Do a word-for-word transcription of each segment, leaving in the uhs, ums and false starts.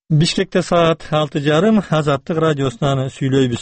Бишкекте саат алты жарым Азаттык радиосунан сүйлөйбүз.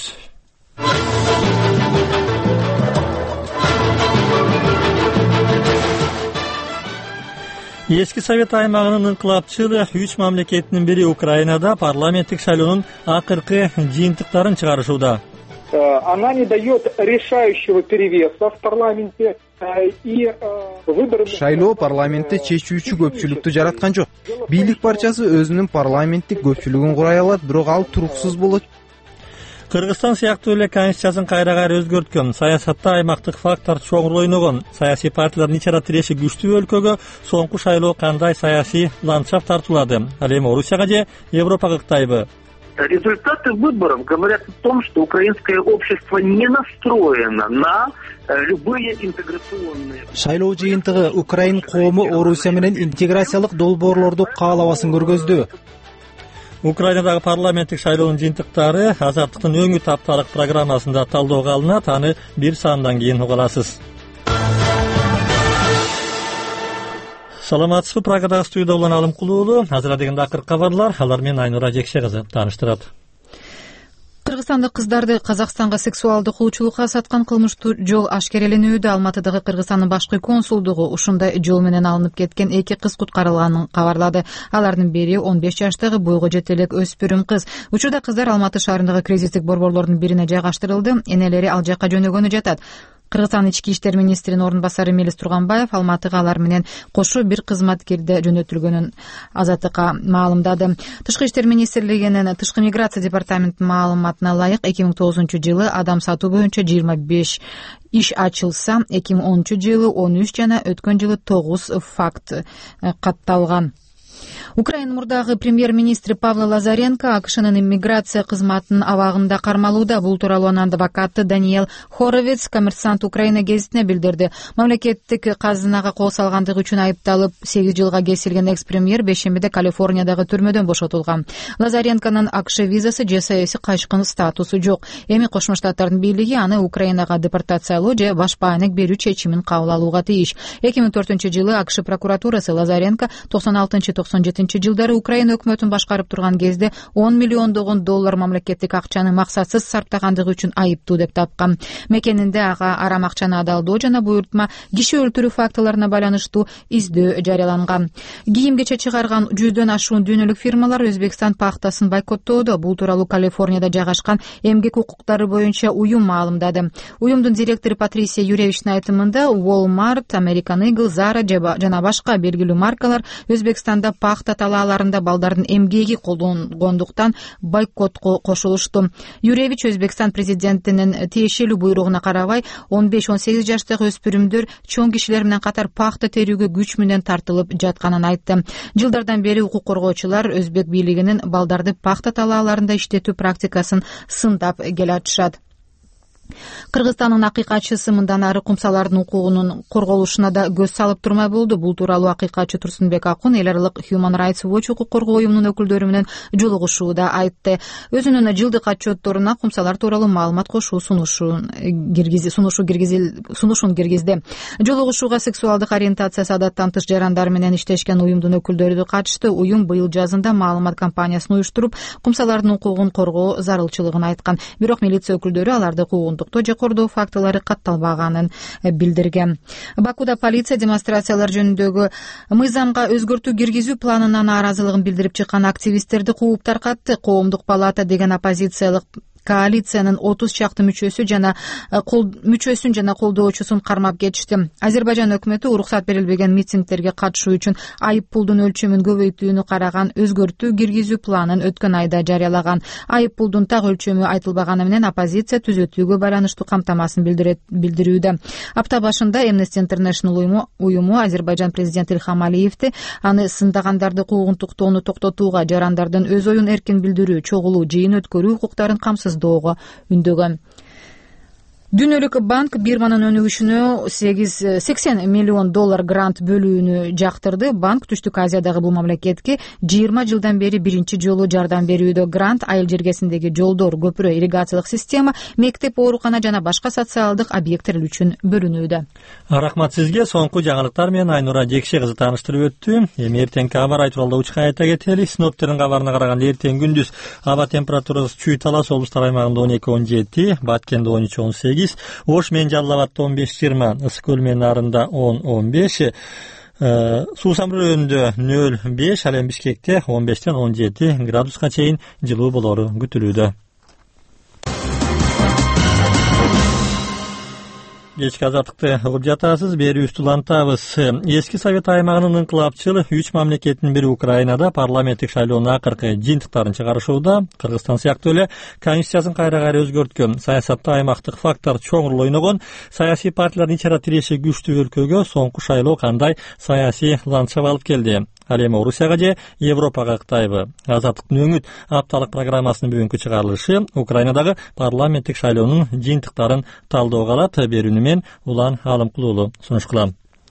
Эски Совет аймагынын инкылапчыл үч мамлекетинин бири Украинада парламенттик шайлоонун акыркы жыйынтыктарын чыгарышууда. Она не дает решающего перевеса в парламенте и выборы. Шайлоо парламентте чечүүчү көпчүлүктү жараткан жок. Бийлик барчасы өзүнүн парламенттик көпчүлүгүн курай алат, бирок ал туруксуз болот. Кыргызстан сыяктуу эле конституциясын кайра кайра өзгөрткөн, саясатта аймактык фактор чоң роль ойногон, саясий партиялардын ичара тиреши күчтүү өлкөгө соңку шайлоо кандай саясий ландшафт тартуулады? Ал эми Орусияга же Европага кыктайбы? Результаты выборов говорят о том, что украинское общество не настроено на любые интеграционные. Шайлоо жыйынтыгы Украин коому Орусия менен интеграциялык долбоорлорду каалабасын көргөздү. Украинадагы парламенттик шайлоонун жыйынтыктары Азаттыктын өңү тапталык программасында талдоого алынат, аны бир саамдан кийин уга аласыз. Саламатсызбы, Прагадагы студияда улан Алымкул уулу. Азыр дегенде акыркы кабарлар, алар менен Айнура Жекше кызы тааныштырат. Кыргызстандык кыздарды Казакстанга сексуалдык кылуучулукка саткан кылмыштуу жол ашкереленүүдө. Алматыдагы Кыргызстандын башкы консулдугу ушундай жол менен алынып кеткен эки кыз куткарылганын кабарлады. Алардын бири он беш жаштагы бойго жете элек өспүрүм кыз. Учурда кыздар Алматы шаарындагы кризистик борборлордун бирине жайгаштырылды. Энелери ал жакка жөнөгөнү жатат. Кыргызстан ички иштер министринин орун басары Мелис Турганбаев Алматыга алар менен кошо бир кызматкерде жөнөтүлгөнүн Азаттыкка маалымдады. Тышкы иштер министрлигинин тышкы миграция департаментинин маалыматына ылайык эки миң тогузунчу жылы адам сатуу боюнча жыйырма беш иш ачылса, эки миң онунчу жылы он үч жана өткөн жылы тогуз факт катталган. Украина мурдагы премьер-министри Павел Лазаренко АКШнын иммиграция кызматынын абагында кармалууда. Бул тууралуу анын адвокаты Даниэл Хоровец Коммерсант Украина гезитине билдирди. Мамлекеттик казынага кол салгандыгы үчүн айыпталып сегиз жылга кесилген экс-премьер бейшембиде Калифорниядагы түрмөдөн бошотулган. Лазаренконун АКШ визасы же саясий кайшкын статусу жок. Эми Кошмо Штаттардын бийлиги аны Украинага депортациялоо же башпаанек берүү чечимин кабыл алууга тийиш. эки миң төртүнчү жылы АКШ прокуратурасы Лазаренко токсон алтынчы токсон жетинчи жылдары Украина өкмөтүн башкарып турган кезде он миллиондогон доллар мамлекеттик акчаны максатсыз сарптагандыгы үчүн айыптуу деп тапкан. Мекенинде ага арам акчаны адалдоо жана буйртма киши өлтүрүү фактыларына байланыштуу издөө жарыяланган. Кийим кече чыгарган жүздөн ашуун дүйнөлүк фирмалар Өзбекстан пахтасын бойкоттоодо. Бул тууралуу Калифорнияда жайгашкан эмгек укуктары боюнча уюм маалымдады. Уюмдун директору Патрисия Юревичтин айтымында Walmart, American Eagle, Zara жана башка белгилүү маркалар Өзбекстанда пахта талааларында балдардын эмгеги колдонгондуктан бойкотко кошулушту. Юревич Өзбекстан президентинин тиешелүү буйругуна карабай он беш он сегиз жаштагы өспүрүмдөр чоң кишилер менен катар пахта терүүгө күч менен тартылып жатканын айтты. Жылдардан бери укук коргоочулар Өзбек бийлигинин балдарды пахта талааларында иштетүү практикасын сындап келатышат. Кыргызстандын акыйкатчысы мындан ары кумсалардын укугунун корголушуна да көз салып турмай болду. Бул тууралуу акыйкатчы Турсунбек Акун эл аралык Human Rights Watch укук коргоо уюмунун өкүлдөрү менен жолугушууда айтты. Өзүнүн жылдык отчетторуна кумсалар тууралуу маалымат кошуу сунушун киргизди, сунушу киргизил, сунушун киргизди. Жолугушууга сексуалдык ориентациясы адаттан тыш жарандар менен иштешкен уюмдун өкүлдөрү да катышты. Уюм быйыл жазында маалымат кампаниясын уюштуруп, кумсалардын укугун коргоо зарылчылыгын айткан. Бирок милиция өкүлдөрү аларды куугунтуктоо же кордоо фактылары катталбаганын билдирген. Бакуда полиция демонстрациялар жөнүндөгү мыйзамга өзгөртүү киргизүү планына нааразылыгын билдирип чыккан активисттерди кууп таркатты. Коомдук палата деген оппозициялык коалициянын отуз чакты мүчөсү жана мүчөсүн жана колдоочусун кармап кетишти. Азербайжан өкмөтү уруксат берилбеген митингдерге катышуу үчүн айып пулдун өлчөмүн көбөйтүүнү караган өзгөртүү киргизүү планын өткөн айда жарыялаган. Айып пулдун так өлчөмү айтылбаганы менен оппозиция түзөтүүгө байланыштуу камтамасын билдирүүдө. Апта башында Amnesty International уюму, уюму Азербайжан президенти Илхам Алиевди аны сындагандарды куугунтуктоону токтотууга, жарандардын өз оюн эркин билдирүү, чогулуу, жыйын өткөрүү укуктарын камсыз доого үндөгөн. Дүйнөлүк банк Бирманын өнүгүшүнө сексен миллион доллар грант бөлүүнү жактырды. Банк Түштүк Азиядагы бул мамлекетке жыйырма жылдан бери биринчи жолу жардам берүүдө. Грант айыл жергесиндеги жолдор, көпүрө, ирригациялык система, мектеп, оорукана жана башка социалдык объекттер үчүн бөлүнүүдө. Рахмат сизге. Соңку жаңылыктар менен Айнура Жекше кызы тааныштырып өттү. Эми эртеңки аба ырайы тууралуу уч кайта кетели. Синоптиктердин кабарына караганда эртең күндүз аба температурасы чүй талас облустар аймагында он эки он жети, Баткенде он үч он сегиз, Ош менен Жалал Абадта он беш жыйырма, Ысык көл менен Нарында он он беш, Суусам районунда нөл беш, ал эми Бишкекте он бештен он жети градуска чейин жылуу болору күтүлүүдө. Кечки азаттыкты угуп жатасыз, берүүбүздү улантабыз. Эски Совет аймагынын инкылапчыл үч мамлекеттин бири Украинада парламенттик шайлоонун акыркы жыйынтыктарын чыгарышууда. Кыргызстан сыяктуу эле конституциясын кайра-кайра өзгөрткөн, саясатта аймактык фактор чоң роль ойногон, саясий партиялардын ич ара тиреши күчтүү өлкөгө соңку шайлоо кандай саясий ландшафт алып келди? Ал эми Орусияга же Европага Кытайбы? Азаттыктын өңүт апталык программасынын бүгүнкү чыгарылышы Украинадагы парламенттик шайлоонун жыйынтыктарын талдоого алат. Берүүнү мен Улан Алымкул уулу сунуш кылам.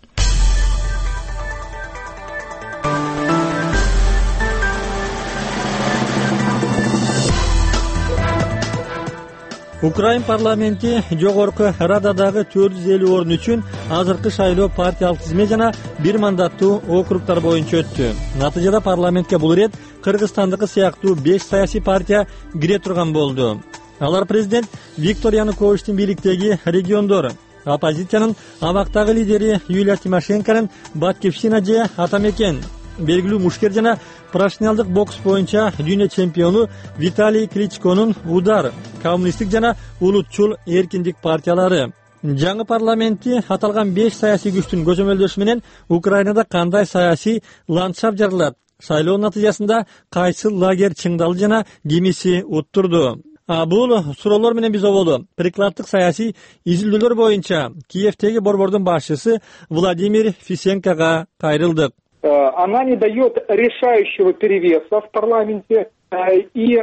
Украин парламенти жогорку Рададагы төрт жүз элүү орун үчүн азыркы шайлоо партиялык тизме жана бир мандаттуу округтар боюнча өттү. Натыйжада парламентке бул ирет Кыргызстандыкы сыяктуу беш саясий партия кире турган болду. Алар президент Виктор Януковичтин бийликтеги региондор, оппозициянын абактагы лидери Юлия Тимошенконун Баткивщина же Атамекен, белгилүү мушкер жана профессионалдык бокс боюнча дүйнө чемпиону Виталий Кличконун Удар, коммунисттик жана улутчул эркиндик партиялары. Жаңы парламентти аталган беш саясий күчтүн көзөмөлдөшү менен Украинада кандай саясий ландшафт жаралат? Шайлоо натыйжасында кайсы лагерь чыңдалды жана кимиси уттурду? А бул суроолор менен биз оболу прикладдык саясий изилдөөлөр боюнча Киевдеги борбордун башчысы Владимир Фисенкага кайрылдык. Она не дает решающего перевеса в парламенте, и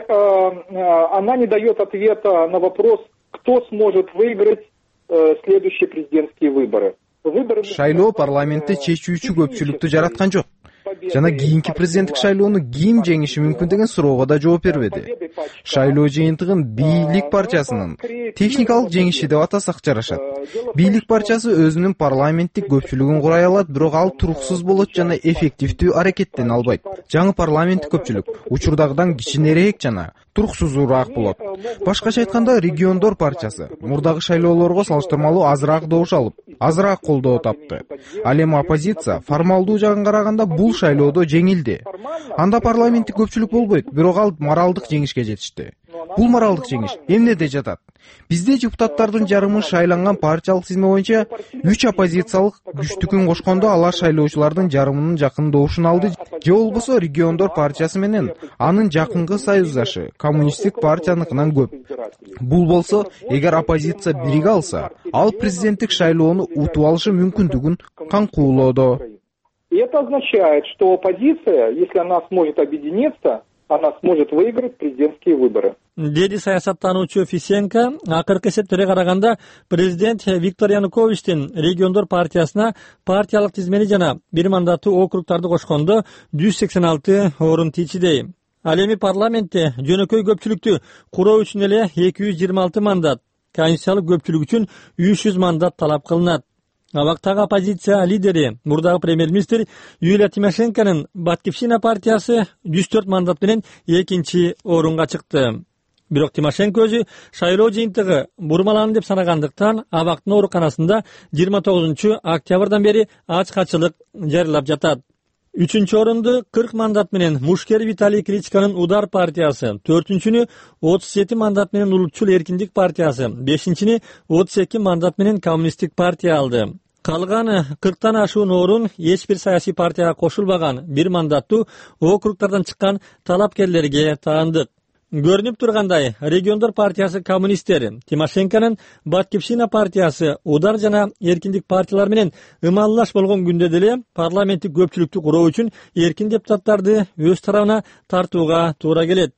она не дает ответа на вопрос, кто сможет выиграть следующие президентские выборы. Шайлоо парламентте чечүүчү көпчүлүктү жараткан жок. Жана кийинки президенттик шайлоону ким жеңиши мүмкүн деген суроого да жооп бербеди. Шайлоо жыйынтыгын бийлик партиясынын техникалык жеңиши деп атасак жарашат. Бийлик партиясы өзүнүн парламенттик көпчүлүгүн курай алат, бирок ал туруксуз болот жана эффективдүү аракеттене албайт. Жаңы парламенттик көпчүлүк учурдагыдан кичинерээк жана туруксузуураак болот. Башкача айтканда, региондор партиясы мурдагы шайлоолорго салыштырмалуу азыраак добуш алып, азыраак колдоо тапты. Ал эми оппозиция формалдуу жагын караганда бул шайлоодо жеңилди. Анда парламенттик көпчүлүк болбойт, бирок ал моралдык жеңишке жетишти. Бул моралдык жеңиш эмнеде жатат? Бизде депутаттардын жарымы шайланган партиялык тизме боюнча үч оппозициялык күчтүкүн кошкондо алар шайлоочулардын жарымынын жакын добушун алды, же болбосо региондор партиясы менен анын жакынкы союздашы коммунисттик партияныкынан көп. Бул болсо, эгер оппозиция бириге алса, ал президенттик шайлоону утуп алышы мүмкүндүгүн каңкуулоодо. И это означает, что оппозиция, если она сможет объединиться, она сможет выиграть президентские выборы. Деди саясаттануучу Фисенко, акыркы эсептерге караганда президент Виктор Януковичтин региондор партиясына партиялык тизмени жана бир мандаттуу округтарды кошкондо жүз сексен алты орун тийчидей. Ал эми парламентте жөнөкөй көпчүлүктү куруу үчүн эле эки жүз жыйырма алты мандат, конституциялык көпчүлүк үчүн үч жүз мандат талап кылынат. Абактагы оппозиция лидери, мурдагы премьер-министр Юлия Тимошенконун Баткивщина партиясы жүз төрт мандат менен экинчи орунга чыкты. Бирок Тимошенко өзү шайлоо жыйынтыгы бурмаланды деп санагандыктан абактын ооруканасында жыйырма тогузунчу октябрдан бери ачкачылык жарыялап жатат. Үчүнчү орунду кырк мандат менен мушкер Виталий Кличконун Удар партиясы, төртүнчүнү отуз жети мандат менен улутчул эркиндик партиясы, бешинчини отуз эки мандат менен коммунисттик партия алды. Калган кырктан ашуун орун эч бир саясий партияга кошулбаган бир мандаттуу округтардан чыккан талапкерлерге таандык. Көрүнүп тургандай, региондор партиясы коммунисттер, Тимошенконун Баткивщина партиясы, Удар жана эркиндик партиялар менен ымаллаш болгон күндө деле парламенттик көпчүлүктү куруу үчүн эркин депутаттарды өз тарабына тартууга туура келет.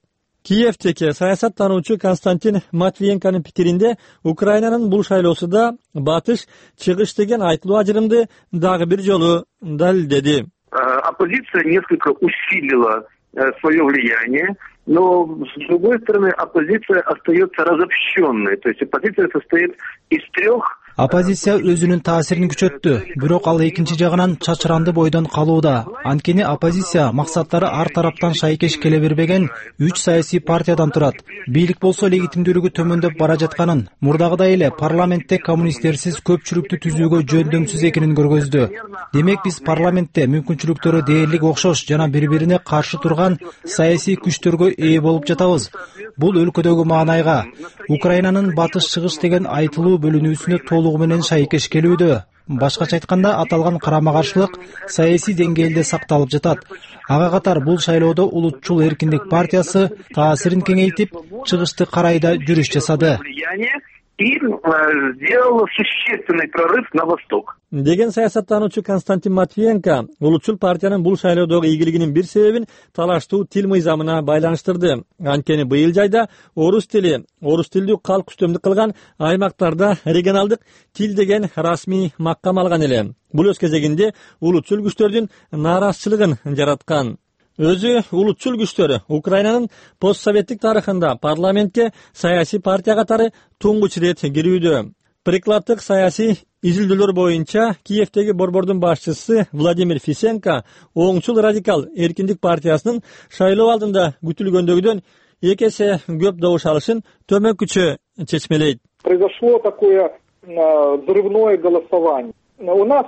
Киевдеги саясаттануучу Константин Матвиенконун пикиринде Украинанын бул шайлоосу да батыш чыгыш деген айтылуу ажырымды дагы бир жолу далилдеди. Оппозиция несколько усилила свое влияние, но с другой стороны оппозиция остается разобщенной, то есть оппозиция состоит из трех. Оппозиция өзүнүн таасирин күчөттү, бирок ал экинчи жагынан чачыранды бойдон калууда. Анткени оппозиция максаттары ар тараптан шайкеш келе бербеген үч саясий партиядан турат. Бийлик болсо легитимдүүлүгү төмөндөп бара жатканын, мурдагыдай эле парламентте коммунисттерсиз көпчүлүктү түзүүгө жөндөмсүз экенин көргөздү. Демек биз парламентте мүмкүнчүлүктөрү дээрлик окшош жана бири-бирине каршы турган саясий күчтөргө ээ болуп жатабыз. Бул өлкөдөгү маанайга, Украинанын батыш-чыгыш деген айтылуу бөлүнүүсүнө толугу менен шайкеш келүүдө. Башкача айтканда, аталган карама-каршылык саясий деңгээлде сакталып жатат. Ага катар бул шайлоодо Улутчул эркиндик партиясы таасирин кеңейтип, чыгышты карайда жүрүш жасады. И сделала существенный прорыв на восток. Деген саясаттануучу Константин Матвиенко Улутчул партиянын бул шайлоодогу ийгилигинин бир себебин талаштуу тил мыйзамына байланыштырды. Анткени быйыл жайда орус тили, орус тилдүү калк үстөмдүк кылган аймактарда регионалдык тил деген расмий макам алган эле. Бул өз кезегинде улутчул күчтөрдүн нааразычылыгын жараткан. Өзү улутчул күчтөр Украинанын постсоветтик тарыхында парламентке саясий партия катары туңгуч ирет кирүүдө. Прикладдык саясий изилдөөлөр боюнча Киевдеги борбордун башчысы Владимир Фисенко оңчул радикал эркиндик партиясынын шайлоо алдында күтүлгөндөгүдөн эки эсе көп добуш алышын төмөнкүчө чечмелейт. Произошло такое взрывное голосование. У нас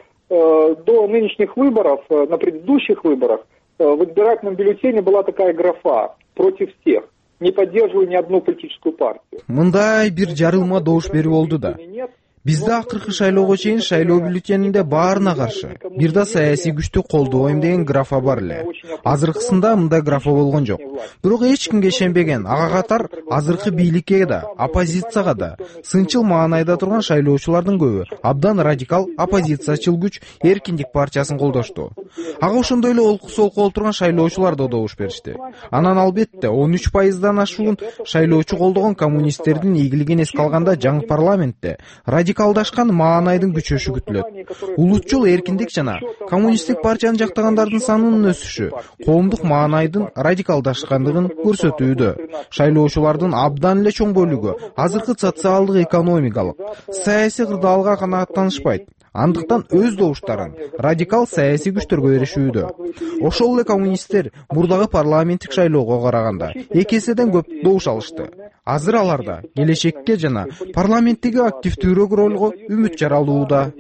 до нынешних выборов, на предыдущих выборах, в избирательном бюллетене была такая графа «против всех». Не поддерживаю ни одну политическую партию. Мындай бир жарылма добуш берүү болду да. Бизде акыркы шайлоого чейин шайлоо бюллетенинде баарына каршы, бир да саясий күчтү колдобойм деген графа бар эле. Азыркысында мындай графа болгон жок. Бирок эч кимге ишенбеген, ага катар азыркы бийликке да, оппозицияга да, сынчыл маанайда турган шайлоочулардын көбү абдан радикал оппозициячыл күч эркиндик партиясын колдошту. Ага ошондой эле олку-солку болуп турган шайлоочулар да добуш беришти. Анан албетте он үч пайыздан ашуун шайлоочу колдогон коммунисттердин ийгилигин эске алганда жаңы парламентте радикалдашкан маанайдын күчөшү күтүлөт. Улутчул эркиндик жана коммунисттик партияны жактагандардын санынын өсүшү коомдук маанайдын радикалдашкандыгын көрсөтүүдө. Шайлоочулардын абдан эле чоң бөлүгү азыркы социалдык, экономикалык, саясий кырдаалга канааттанышпайт. Андыктан өз добуштарын радикал саясий күчтөргө беришүүдө. Ошол эле коммунисттер мурдагы парламенттик шайлоого караганда эки эседен көп добуш алышты. Азыр аларда келечекке жана парламенттеги активдүүрөөк ролго үмүт жаралууда.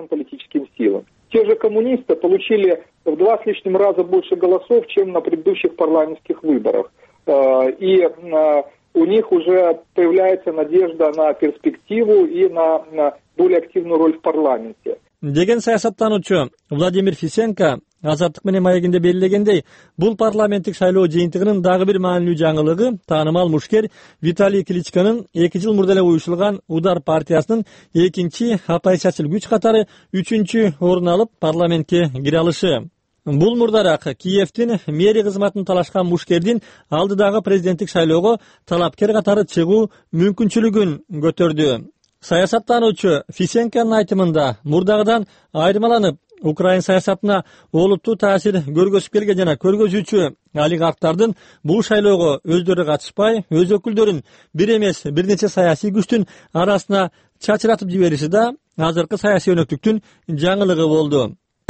Те же коммунисты получили в два с лишним раза больше голосов, чем на предыдущих парламентских выборах. И у них уже появляется надежда на перспективу и на, на более активную роль в парламенте. Деген саясаттануучу Владимир Фисенко Азаттык менен маегинде белгилегендей, бул парламенттик шайлоо жыйынтыгынын дагы бир маанилүү жаңылыгы таанымал мушкер Виталий Кличконун эки жыл мурда эле уюшулган Удар партиясынын экинчи оппозициячыл күч катары үчүнчү орун алып парламентке кире алышы. Бул мурдараак Киевдин мэрия кызматын талашкан мушкердин алдыдагы президенттик шайлоого талапкер катары чыгуу мүмкүнчүлүгүн көтөрдү. Саясаттануучу Фисенконун айтымында мурдагыдан айырмаланып Украин саясатына олуттуу таасир көргөзүп келген жана көргөзүүчү олигархтардын бул шайлоого өздөрү катышпай, өз өкүлдөрүн бир эмес бир нече саясий күчтүн арасына чачыратып жибериши да азыркы саясий өнөктүктүн жаңылыгы болду.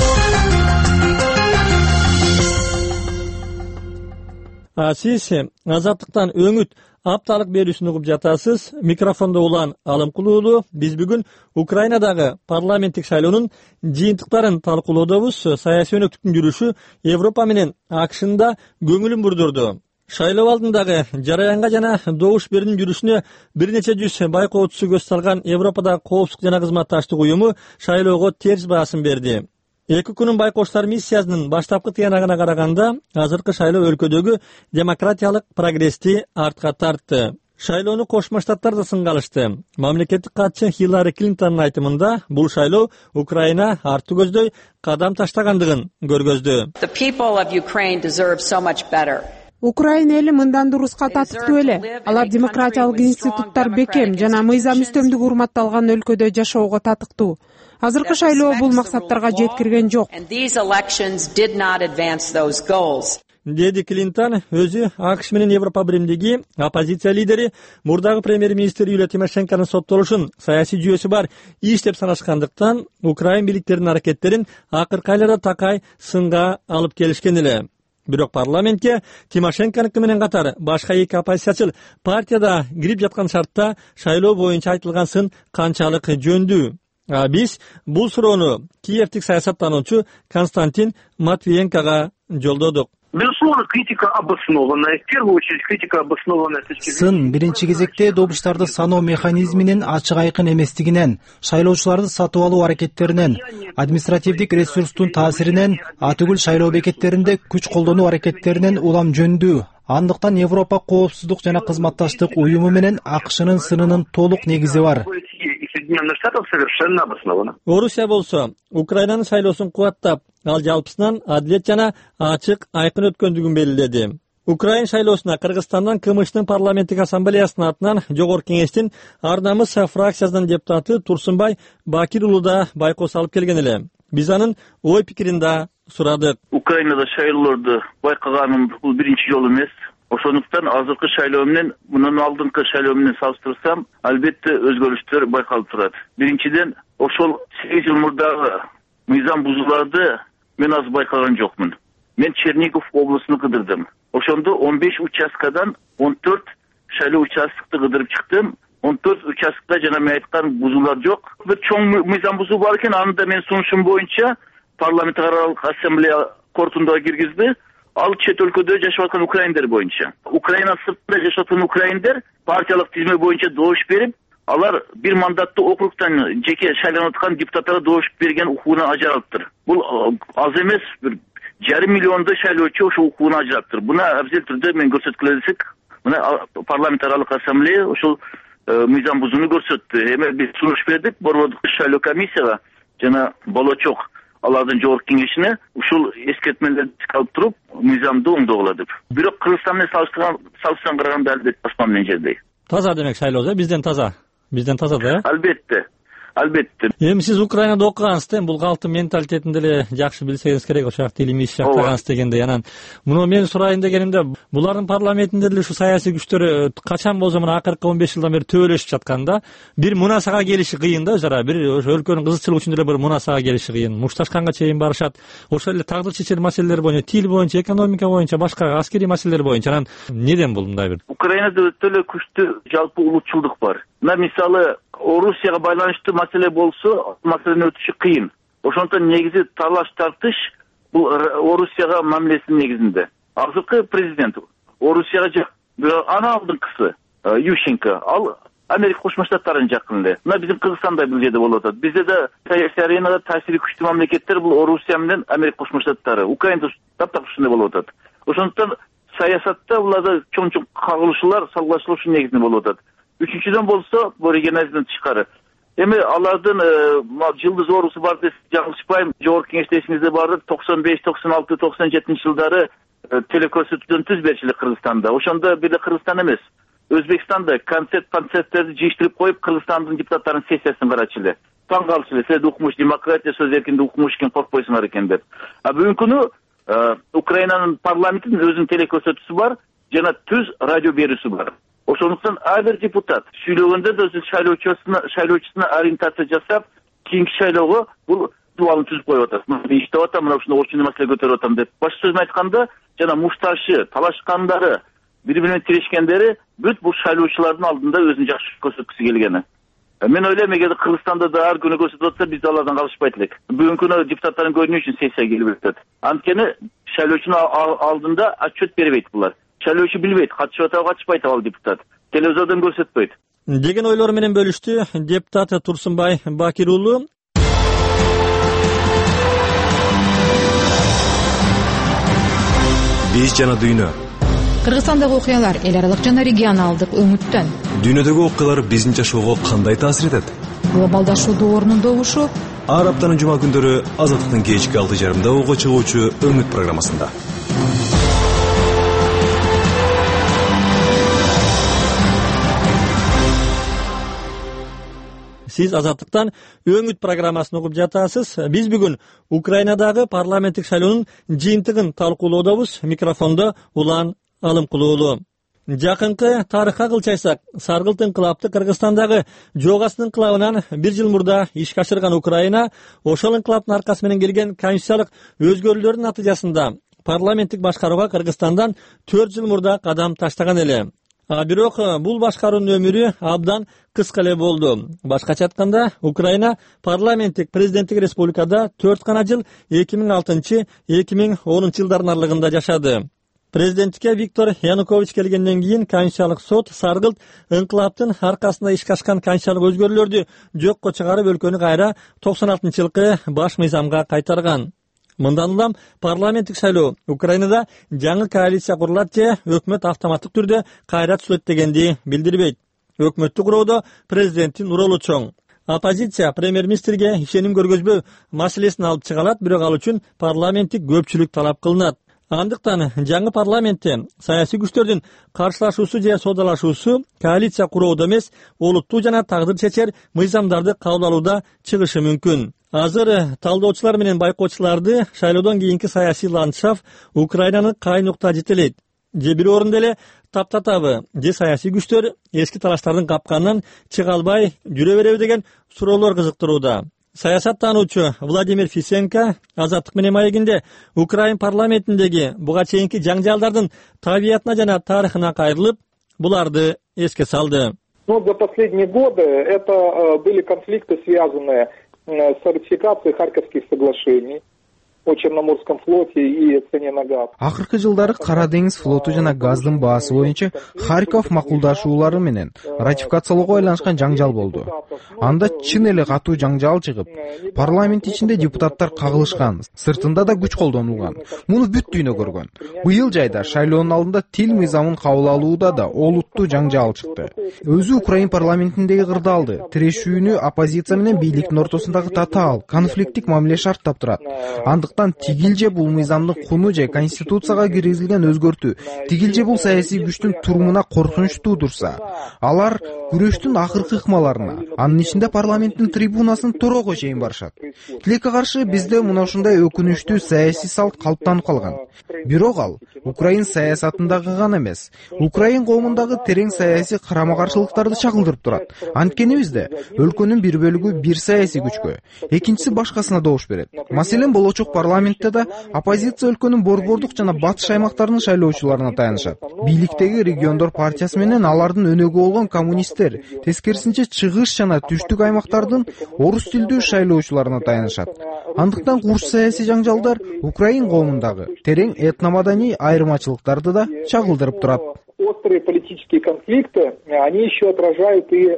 Сиз Азаттыктан өңүт апталык берүүсүн угуп жатасыз. Микрофондо улан Алымкул уулу. Биз бүгүн Украинадагы парламенттик шайлоонун жыйынтыктарын талкуулоодобуз. Саясий өнөктүктүн жүрүшү Европа менен АКШнын да көңүлүн бурдурду. Шайлоо алдындагы жараянга жана добуш берүүнүн жүрүшүнө бир нече жүз байкоочусу көз салган Европадагы коопсуздук жана кызматташтык уюму шайлоого терс баасын берди. Эки күнүн байкоштор миссиясынын баштапкы тыянагына караганда, азыркы шайлоо өлкөдөгү демократиялык прогрессти артка тартты. Шайлоону Кошмо Штаттар да сынга алышты. Мамлекеттик катчы Хиллари Клинтондун айтымында, бул шайлоо Украина арты көздөй кадам таштагандыгын көргөздү. Украина эли мындан да уруска татыктуу эле. Алар демократиялык институттар бекем жана мыйзам үстөмдүгү урматталган өлкөдө жашоого татыктуу. Азыркы шайлоо бул максаттарга жеткирген жок, деди Клинтон. Өзү АКШ менен Европа биримдиги оппозиция лидери мурдагы премьер-министр Юлия Тимошенконун соттолушун саясий жүйөсү бар иш деп санашкандыктан Украин бийликтеринин аракеттерин акыркы айларда такай сынга алып келишкен эле. Бирок парламентке Тимошенконуку менен катар башка эки оппозициячыл партияда кирип жаткан шартта шайлоо боюнча айтылган сын канчалык жөндүү? Биз бул суроону киевтик саясаттануучу Константин Матвиенкога жолдодук. Безусловно, критика обоснованная. В первую очередь, критика обоснованная с точки зрения... Сын биринчи кезекте добуштарды саноо механизминин ачык айкын эместигинен, шайлоочуларды сатып алуу аракеттеринен, административдик ресурстун таасиринен, атүгүл шайлоо бекеттеринде күч колдонуу аракеттеринен улам жөндүү. Андыктан Европа коопсуздук жана кызматташтык уюму менен АКШнын сынынын толук негизи бар. Соединенных Штатов совершенно обоснованно. Орусия болсо Украинанын шайлоосун кубаттап, ал жалпысынан адилет жана ачык айкын өткөндүгүн белгиледи. Украин шайлоосуна Кыргызстандан КМШнын парламенттик ассамблеясынын атынан Жогорку Кеңештин Ар намыс фракциясынын депутаты Турсунбай Бакир уулу да байкоос алып келген эле. Биз анын ой пикирин да сурадык. Украинада шайлоолорду байкаганым бул биринчи жолу эмес. Ошондуктан азыркы шайлоо менен мунун алдыңкы шайлоо менен салыштырсам, албетте өзгөрүштөр байкалып турат. Биринчиден, ошол сегиз жыл мурдагы мыйзам бузууларды мен аз байкаган жокмун. Мен Чернигов облусун кыдырдым. Ошондо он беш участкадан он төрт шайлоо участкты кыдырып чыктым. он төрт участкта жана мен айткан бузуулар жок. Бир чоң мыйзам бузуу бар экен, аны да мен сунушум боюнча парламентаралык ассамблея кортунда киргизди. Ал чет өлкөдө жашап аткан украиндер боюнча. Украина сыртында жашап аткан украиндер партиялык тизме боюнча добуш берип, алар бир мандаттуу округтан жеке шайланып аткан депутаттарга добуш берген укугуна ажыралыптыр. Бул аз эмес, бир жарым миллиондой шайлоочу ошол укугуна ажыраптыр. Буна абзел түрдө мен көрсөткүлө десек, мына парламентаралык ассамблея ошол мыйзам бузууну көрсөттү. Эми биз сунуш бердик борбордук шайлоо комиссияга жана болочок алардын жогорку кеңешине ушул эскертмелерди алып туруп мыйзамды оңдогула деп. Бирок Кыргызстан менен салыштырган караганда албетте басма менен жердей. Таза демек шайлоо, бизден таза. Бизден таза да, э? Албетте. Албетте. Эми сиз Украинада окугансыз, бул калктын менталитетин деле жакшы билсеңиз керек, ошол жакта илимий иш жактагансыз дегенде. Анан муну мен сурайын дегенимде, булардын парламентинде деле ушу саясий күчтөр качан болсо мына акыркы он беш жылдан бери төбөлөшүп жатканда, бир мунасага келиши кыйын да, өзара бир ошо өлкөнүн кызыкчылыгы үчүн деле бир мунасага келиши кыйын. Мушташканга чейин барышат. Ошол эле тагдыр чечер маселелер боюнча, тил боюнча, экономика боюнча, башка аскерий маселелер боюнча. Анан неден бул мындай бир? Украинада өтө эле күчтүү жалпы улутчулдук бар. Мына мисалы Орусияга байланыштуу маселе болсо, маселени өтүшү кыйын. Ошондон негизи талаш тартыш бул Орусияга мамилесинин негизинде. Азыркы президент Орусияга жак, ана алдыңкысы Ющенко, ал Америка Кошмо Штаттарынын жакын эле. Мына биздин Кыргызстанда бул жерде болуп атат. Бизде да саясий аренада таасири күчтүү мамлекеттер бул Орусия менен Америка Кошмо Штаттары. Украинада таптак ушундай болуп атат. Ошондуктан саясатта буларда чоң-чоң кагылышуулар, салгылашуулар негизинде болуп атат. Үчүнчүдөн болсо, бул регионализмден тышкары. Эми алардын жылдыз орусу бар деп жаңылышпайм. Жогорку кеңеште эсиңизде бардыр, токсон беш, токсон алты, токсон жетинчи жылдары телекөрсөтүүдөн түз берчү эле Кыргызстанда. Ошондо бир эле Кыргызстан эмес, Өзбекстанда концерт концерттерди жыйыштырып коюп, Кыргызстандын депутаттарынын сессиясын карачу эле. Таң калчу эле, силер укмуш демократия, сөз эркиндиги укмуш экен, коркпойсуңар экен деп. А бүгүнкү күнү Украинанын парламентинин өзүнүн телекөрсөтүүсү бар, жана түз радио берүүсү бар. Ошондуктан ар бир депутат сүйлөгөндө да өзү шайлоочусуна шайлоочусуна ориентация жасап, кийинки шайлоого бул дуалын түзүп коюп атат. Мен иштеп атам, мына ушундай орчундуу маселе көтөрүп атам деп. Башка сөз менен айтканда, жана мушташы, талашкандары, бири-бири менен тирешкендери бүт бул шайлоочулардын алдында өзүн жакшы көрсөткүсү келгени. Мен ойлойм, эгер Кыргызстанда да ар күнү көрсөтүп атса, биз алардан калышпайт элек. Бүгүнкү күнү депутаттардын көрүнүү үчүн сессия келип атат. Анткени шайлоочунун алдында отчет бербейт булар. Шайлоочу билбейт, катышып атабы, катышпайт ал депутат. Телевизордон көрсөтпөйт. Деген ойлор менен бөлүштү депутат Турсунбай Бакир уулу. Биз жана дүйнө. Кыргызстандагы окуялар эл аралык жана регионалдык өңүттөн. Дүйнөдөгү окуялар биздин жашоого кандай таасир этет? Глобалдашуу доорунун добушу. Ар аптанын жума күндөрү Азаттыктын кечки алты жарымда ого чыгуучу Өңүт программасында. Сиз Азаттыктан Өңүт программасын угуп жатасыз. Биз бүгүн Украинадагы парламенттик шайлоонун жыйынтыгын талкуулоодобуз. Микрофондо Улан Алымкулуулу. Жакынкы тарыхка кылчайсак, Саргылт инкылапты Кыргызстандагы жогасынын инкылабынан бир жыл мурда ишке ашырган Украина ошол инкылаптын аркасы менен келген конституциялык өзгөрүүлөрдүн натыйжасында парламенттик башкарууга Кыргызстандан төрт жыл мурда кадам таштаган эле. А бирок бул башкаруунун өмүрү абдан кыска эле болду. Башкача айтканда, Украина парламенттик президенттик республикада төрт гана жыл эки миң алтынчы — эки миң онунчу жылдардын аралыгында жашады. Президенттикке Виктор Янукович келгенден кийин Конституциялык сот Саргылт инкылаптын аркасында ишке ашкан конституциялык өзгөрүүлөрдү жокко чыгарып өлкөнү кайра токсон алтынчы жылкы баш мыйзамга кайтарган. Мындан улам парламенттик шайлоо Украинада жаңы коалиция курулат же өкмөт автоматтык түрдө кайра түзүлөт дегенди билдирбейт. Өкмөттү куроодо президенттин ролу чоң. Оппозиция премьер-министрге ишеним көргөзбөө маселесин алып чыгалат, бирок ал үчүн парламенттик көпчүлүк талап кылынат. Андыктан жаңы парламентте саясий күчтөрдүн каршылашуусу же соодалашуусу коалиция куруудо эмес, олуттуу жана тагдыр чечер мыйзамдарды кабыл алууда чыгышы мүмкүн. Азыр талдоочулар менен байкоочуларды шайлоодон кийинки саясий ландшафт Украинаны кай нукта жетелейт? Же бир орунда эле таптатабы? Же саясий күчтөр эски талаштардын капканынан чыга албай жүрө береби деген суроолор кызыктырууда. Саясаттануучу Владимир Фисенко Азаттык менен маегинде Украин парламентиндеги буга чейинки жаңжалдардын табиятына жана тарыхына кайрылып, буларды эске салды. Но за последние годы это были конфликты, связанные с ратификацией Харьковских соглашений о Черноморском флоте и цене на газ. Акыркы жылдары Кара деңиз флоту жана газдын баасы боюнча Харьков макулдашуулары менен ратификациялоого байланышкан жаңжал болду. Анда чын эле катуу жаңжал чыгып, парламент ичинде депутаттар кагылышкан, сыртында да күч колдонулган. Муну бүт дүйнө көргөн. Быйыл жайда шайлоонун алдында тил мыйзамын кабыл алууда да олуттуу жаңжал чыкты. Өзү Украин парламентиндеги кырдаалды, тирешүүнү оппозиция менен бийликтин ортосундагы татаал, конфликттик мамиле шарттап турат. Андыктан тигилже бул мыйзамдын куну же конституцияга киргизилген өзгөртүү, тигилже бул саясий күчтүн турумуна коркунуч туудурса, алар күрөштүн акыркы ыкмаларына, анын ичинде парламенттин трибунасынын торого чейин барышат. Тилекке каршы бизде мына ушундай өкүнүчтүү саясий салт калыптанып калган. Бирок ал Украин саясатындагы гана эмес, Украин коомундагы терең саясий карама-каршылыктарды чагылдырып турат. Анткени бизде өлкөнүн бир бөлүгү бир саясий күчкө, экинчиси башкасына добуш берет. Маселен болочок парламентте да оппозиция өлкөнүн борбордук жана батыш аймактарынын шайлоочуларына таянышат. Бийликтеги региондор партиясы менен алардын өнөгү болгон коммунисттер, тескерисинче чыгыш жана түштүк аймактардын орус тилдүү шайлоочуларына таянышат. Андыктан курч саясий жаңжалдар Украин коомундагы терең этномаданий айырмачылыктарды да чагылдырып турат. Острые политические конфликты, они еще отражают и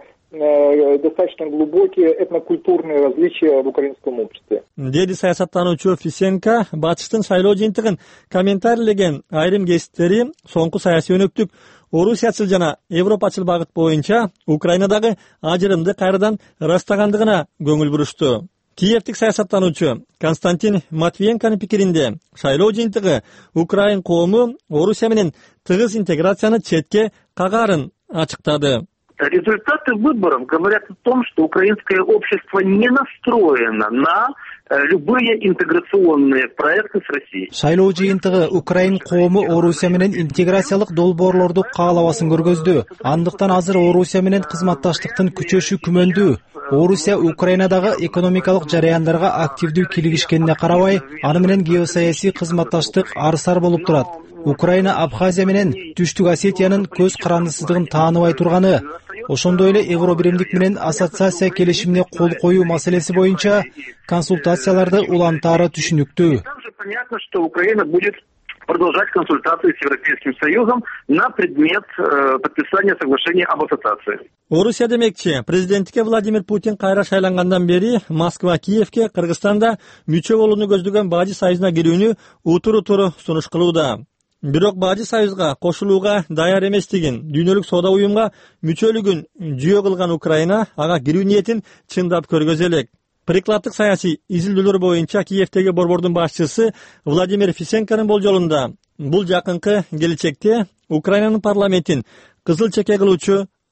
достаточно глубокие этнокультурные различия в украинском обществе. Деди саясаттануучу Фисенко батыштын шайлоо жыйынтыгын комментарийлеген айрым кесиптери соңку саясий өнөктүк орусиячыл жана европачыл багыт боюнча Украинадагы ажырымды кайрадан ырастагандыгына көңүл бурушту. Киевтик саясаттануучу Константин Матвиенконун пикиринде шайлоо жыйынтыгы Украин коому Орусия менен тыгыз интеграцияны четке кагарын ачыктады. Результаты выборов говорят о том, что украинское общество не настроено на любые интеграционные проекты с Россией. Шайлоо жыйынтыгы Украин коому Орусия менен интеграциялык долбоорлорду каалабасын көргөздү. Андыктан азыр Орусия менен кызматташтыктын күчөшү күмөндүү. Орусия Украинадагы экономикалык жараяндарга активдүү кийлигишкенине карабай, аны менен геосаясий кызматташтык арысар болуп турат. Украина Абхазия менен Түштүк Осетиянын көз карандысыздыгын тааныбай турганы, ошондой эле Евробиримдик менен ассоциация келишимине кол коюу маселеси боюнча консультацияларды улантаары түшүнүктүү. Понятно, что Украина будет продолжать консультации с Европейским Союзом на предмет э, подписания соглашения об ассоциации. Орусия демекчи, президенттикке Владимир Путин кайра шайлангандан бери Москва Киевке Кыргызстанда мүчө болууну көздөгөн Бажы союзуна кирүүнү утур-утур сунуш кылууда. Бирок Бажы союзга кошулууга даяр эместигин, дүйнөлүк соода уюмга мүчөлүгүн жүйө кылган Украина ага кирүү ниетин чындап көргөзө элек. Прикладдык саясий изилдөөлөр боюнча Киевтеги борбордун башчысы Владимир Фисенконун болжолунда бул жакынкы келечекте Украинанын парламентин кызыл чеке кылуучу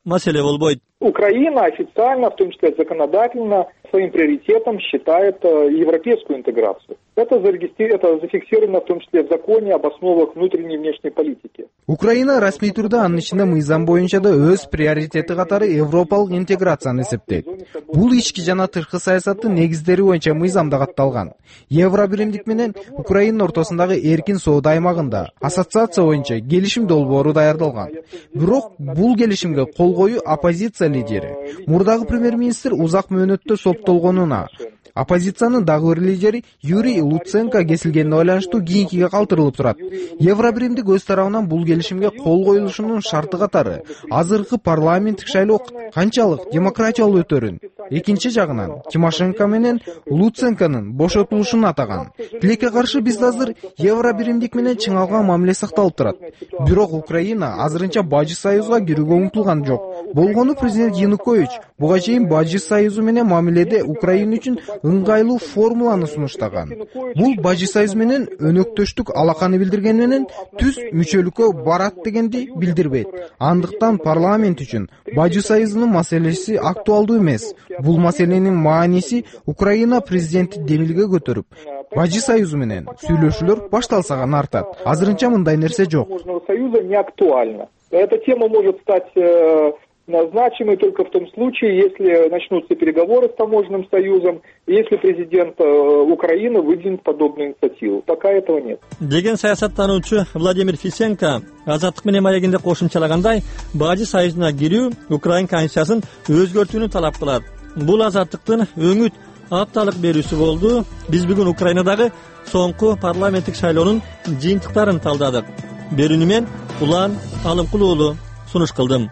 маселе болбойт. Украина официально, в том числе законодательно, своим приоритетом считает европейскую интеграцию. Это зарегистрировано, зафиксировано в том числе в законе об основах внутренней и внешней политики. Украина расмий түрдө анын ичинде мыйзам боюнча да өз приоритети катары европалык интеграцияны эсептейт. Бул ички жана тышкы саясаттын негиздери боюнча мыйзамда катталган. Евробиримдик менен Украинанын ортосундагы эркин соода аймагында ассоциация боюнча келишим долбоору даярдалган. Бирок бул келишимге кол коюу оппозиция лидери, мурдагы премьер-министр узак мөөнөттө соттолгонуна, оппозициянын дагы бир лидери Юрий Луценко кесилгенине байланыштуу кийинкиге калтырылып турат. Евробиримдик өз тарабынан бул келишимге кол коюлушунун шарты катары азыркы парламенттик шайлоо канчалык демократиялуу өтөрүн, экинчи жагынан Тимошенко менен Луценконун бошотулушун атаган. Тилекке каршы биз азыр Евробиримдик менен чыңалган мамиле сакталып турат. Бирок Украина азырынча Бажы союзга кирүүгө умтулган жок. Болгону президент Янукович буга чейин Бажы союзу менен мамиледе Украина үчүн ыңгайлуу формуланы сунуштаган. Бул Бажы союз менен өнөктөштүк алаканы билдирген менен түз мүчөлүккө барат дегенди билдирбейт. Андыктан парламент үчүн Бажы союзунун маселеси актуалдуу эмес. Бул маселенин мааниси Украина президенти демилге көтөрүп, Бажы союзу менен сүйлөшүүлөр башталса гана артат. Азырынча мындай нерсе жок. Союза не актуальна. Эта тема может стать значимой только в том случае, если начнутся переговоры с таможенным союзом, если президент Украины выдвинет подобную инициативу. Пока этого нет. Деген саясаттануучу Владимир Фисенко азаттык менен маегинде кошумчалагандай, Бажы союзуна кирүү Украин конституциясын өзгөртүүнү талап кылат. Бул азаттыктын өңүт апталык берүүсү болду. Биз бүгүн Украинадагы соңку парламенттик шайлоонун жыйынтыктарын талдадык. Берүүнү мен Улан Алымкул уулу сунуш кылдым.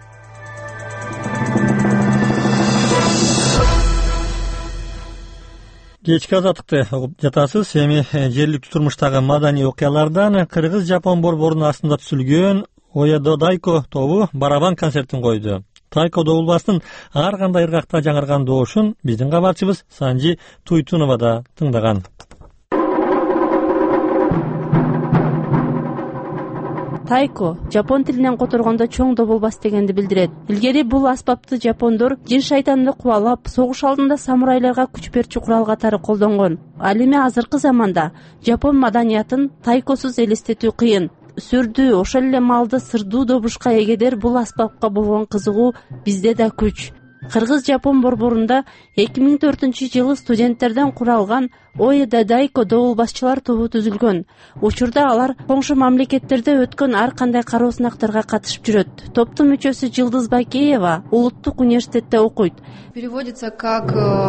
Кечки азаттыкты угуп жатасыз. Эми жергиликтүү турмуштагы маданий окуялардан кыргыз-жапон борборунун астында түзүлгөн Оя Дайко тобу барабан концертин койду. Тайко добулбастын ар кандай ыргакта жаңырган доошун биздин кабарчыбыз Санжи Туйтунова да тыңдаган. Тайко жапон тилинен которгондо чоң добулбас дегенди билдирет. Илгери бул аспапты жапондор жин шайтанды кубалап, согуш алдында самурайларга күч берчү курал катары колдонгон. Ал эми азыркы заманда жапон маданиятын тайкосуз элестетүү кыйын. Сүрдүү, ошол эле малды сырдуу добушка эгедер бул аспапка болгон кызыгуу бизде да күч. Кыргыз-жапон борборунда эки миң төртүнчү жылы студенттерден куралган Оя Дайко добулбасчылар тобу түзүлгөн. Учурда алар коңшу мамлекеттерде өткөн ар кандай кароо сынактарга катышып жүрөт. Топтун мүчөсү Жылдыз Бакеева Улуттук университетте окуйт. Переводится как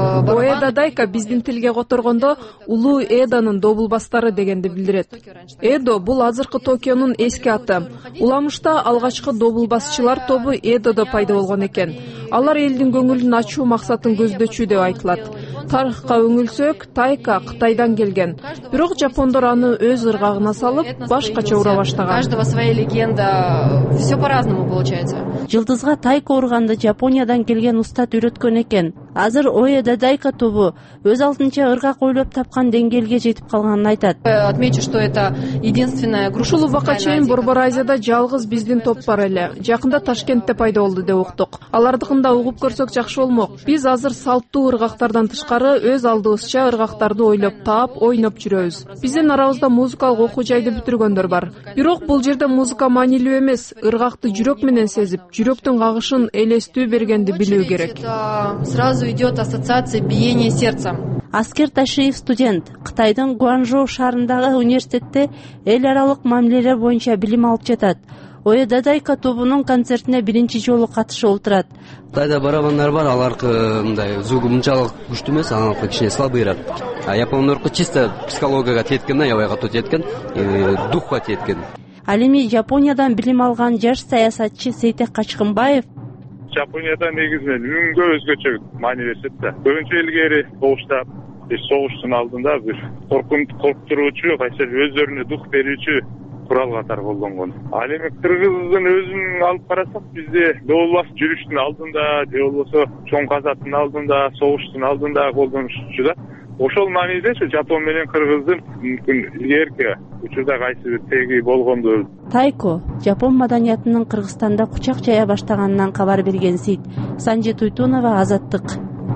Оя Дайко биздин тилге которгондо улуу Эдонун добулбастары дегенди билдирет. Эдо бул азыркы Токионун эски аты. Уламышта алгачкы добулбасчылар тобу Эдодо пайда болгон экен. Алар элдин көңүлүн ачуу максатын көздөчү деп айтылат. Тарыхка үңүлсөк, Тайка Кытайдан келген. Бирок жапондор аны өз ыргагына салып, башкача ура баштаган. Каждого своя легенда. Всё по-разному получается. Жылдызга Тайко урганды Жапониядан келген устат үйрөткөн экен. Азыр Оя Дайко тобу өз алдынча ыргак ойлоп тапкан деңгээлге жетип калганын айтат. Отмечу, что это единственная группа. Ушул убакка чейин Борбор Азияда жалгыз биздин топ бар эле. Жакында Ташкентте пайда болду деп уктук. Алардыкында угуп көрсөк жакшы болмок. Биз азыр салттуу ыргактардан тышкары өз алдыбызча ыргактарды ойлоп таап, ойноп жүрөбүз. Биздин арабызда музыкалык окуу жайды бүтүргөндөр бар. Бирок бул жерде музыка маанилүү эмес, ыргакты жүрөк менен сезип, жүрөктүн кагышын элестүү бергенди билүү керек. Сразу идет ассоциация биения сердца. Аскер Ташиев студент. Кытайдын Гуанчжоу шаарындагы университетте эл аралык мамилелер боюнча билим алып жатат. Оя Дайко тобунун концертине биринчи жолу катышып отурат. Кытайда барабандар бар, аларкы мындай звугу мынчалык күчтүү эмес, аныкы кичине слабыйраак. А япондорку чисто психологияга тиеткен, аябай катуу тиеткен, духка тиеткен. Ал эми Жапониядан билим алган жаш саясатчы Сейтек Качкынбаев Жапонияда негизинен үнгө өзгөчө маани беришет да. Көбүнчө илгери согушта, согуштун алдында бир коркутуруучу, кайсы өздөрүнө дух берүүчү курал катары колдонгон. Ал эми кыргыздын өзүн алып карасак, бизде добулбас жүрүштүн алдында, же болбосо чоң казаттын алдында, согуштун алдында колдонушчу да. ошол маанидечи Жапон менен Кыргыздын мүмкүн илгерки учурда кайсы бир теги болгондо. Тайко Жапон маданиятынын Кыргызстанда кучак жая баштаганынан кабар берген Сит. Санжи Туйтунова, Азаттык.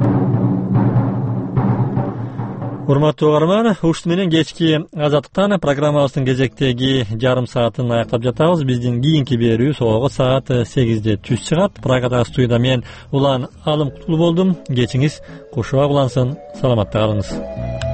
Урматтуу угарман, ушул менен кечки Азаттыктан программабыздын кезектеги жарым саатын аяктап жатабыз. Биздин кийинки берүү согого саат сегизде түз чыгат. Прагадагы студияда мен Улан Алым Кутулуу болдум. Кечиңиз кушуак улансын. Саламатта калыңыз.